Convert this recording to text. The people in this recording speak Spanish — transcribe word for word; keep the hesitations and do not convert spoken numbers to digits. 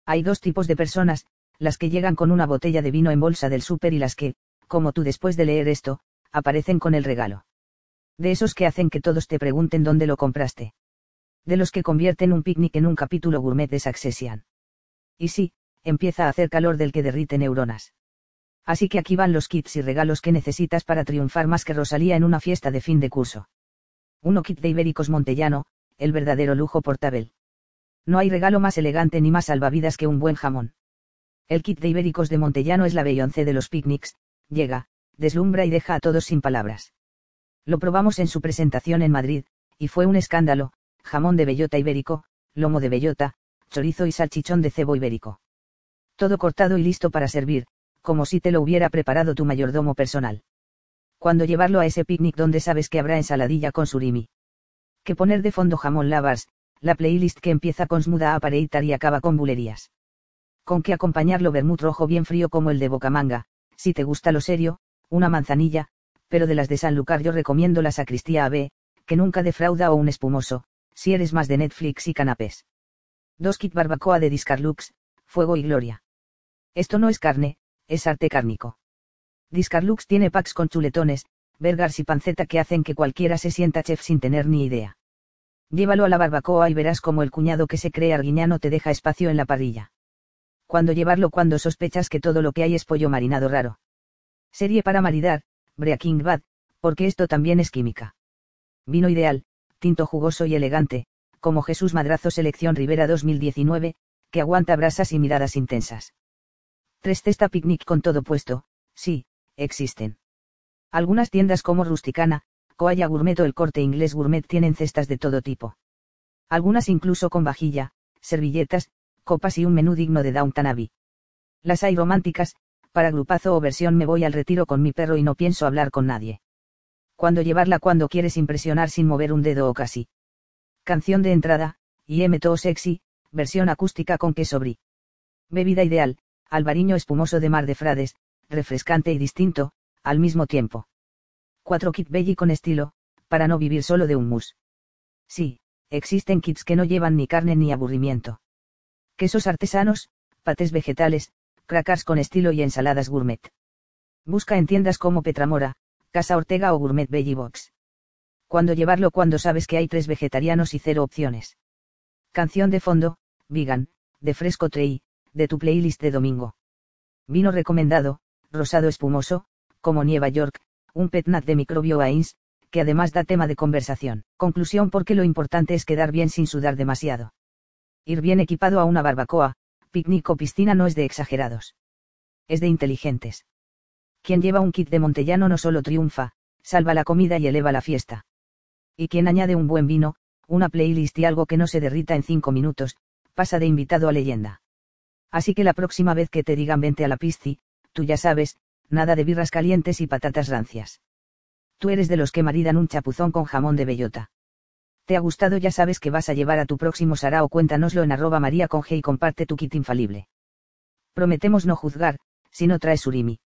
Hay dos tipos de personas, las que llegan con una botella de vino en bolsa del súper y las que, como tú después de leer esto, aparecen con el regalo. De esos que hacen que todos te pregunten dónde lo compraste. De los que convierten un picnic en un capítulo gourmet de Succession. Y sí, empieza a hacer calor del que derrite neuronas. Así que aquí van los kits y regalos que necesitas para triunfar más que Rosalía en una fiesta de fin de curso. uno Kit de Ibéricos Montellano, el verdadero lujo portátil. No hay regalo más elegante ni más salvavidas que un buen jamón. El kit de Ibéricos de Montellano es la Beyoncé de los picnics, llega, deslumbra y deja a todos sin palabras. Lo probamos en su presentación en Madrid, y fue un escándalo: jamón de bellota ibérico, lomo de bellota, chorizo y salchichón de cebo ibérico. Todo cortado y listo para servir, como si te lo hubiera preparado tu mayordomo personal. Cuando llevarlo a ese picnic donde sabes que habrá ensaladilla con surimi. Que poner de fondo Jamón Lovers, la playlist que empieza con Smooth Operator y acaba con bulerías. Con que acompañarlo vermut rojo bien frío como el de Bocamanga, si te gusta lo serio, una manzanilla, pero de las de Sanlúcar yo recomiendo la Sacristía A B, que nunca defrauda, o un espumoso, si eres más de Netflix y canapés. Dos kit barbacoa de Discarlux, fuego y gloria. Esto no es carne, es arte cárnico. Discarlux tiene packs con chuletones, burgers y panceta que hacen que cualquiera se sienta chef sin tener ni idea. Llévalo a la barbacoa y verás cómo el cuñado que se cree arguiñano te deja espacio en la parrilla. Cuando llevarlo cuando sospechas que todo lo que hay es pollo marinado raro. Serie para maridar, Breaking Bad, porque esto también es química. Vino ideal, tinto jugoso y elegante, como Jesús Madrazo Selección Ribera dos mil diecinueve, que aguanta brasas y miradas intensas. Tres Cesta picnic con todo puesto, sí, existen. Algunas tiendas como Rusticana, Coalla Gourmet o el Corte Inglés Gourmet tienen cestas de todo tipo. Algunas incluso con vajilla, servilletas, copas y un menú digno de Downton Abbey. Las hay románticas, para grupazo o versión me voy al retiro con mi perro y no pienso hablar con nadie. Cuando llevarla cuando quieres impresionar sin mover un dedo o casi. Canción de entrada, I Am Too Sexy, versión acústica con queso brie. Bebida ideal, albariño espumoso de Mar de Frades, refrescante y distinto, al mismo tiempo. cuatro Kit belly con estilo, para no vivir solo de un mousse. Sí, existen kits que no llevan ni carne ni aburrimiento. Quesos artesanos, patés vegetales, crackers con estilo y ensaladas gourmet. Busca en tiendas como Petramora, Casa Ortega o Gourmet Veggie Box. Cuando llevarlo cuando sabes que hay tres vegetarianos y cero opciones. Canción de fondo, vegan, de Fresco Trey, de tu playlist de domingo. Vino recomendado, rosado espumoso, como Nueva York, un petnat de Microbio Ains, que además da tema de conversación. Conclusión: porque lo importante es quedar bien sin sudar demasiado. Ir bien equipado a una barbacoa, picnic o piscina no es de exagerados. Es de inteligentes. Quien lleva un kit de Montellano no solo triunfa, salva la comida y eleva la fiesta. Y quien añade un buen vino, una playlist y algo que no se derrita en cinco minutos, pasa de invitado a leyenda. Así que la próxima vez que te digan vente a la pisci, tú ya sabes, nada de birras calientes y patatas rancias. Tú eres de los que maridan un chapuzón con jamón de bellota. ¿Te ha gustado? Ya sabes que vas a llevar a tu próximo sarao. Cuéntanoslo en arroba maría con G y comparte tu kit infalible. Prometemos no juzgar, si no traes surimi.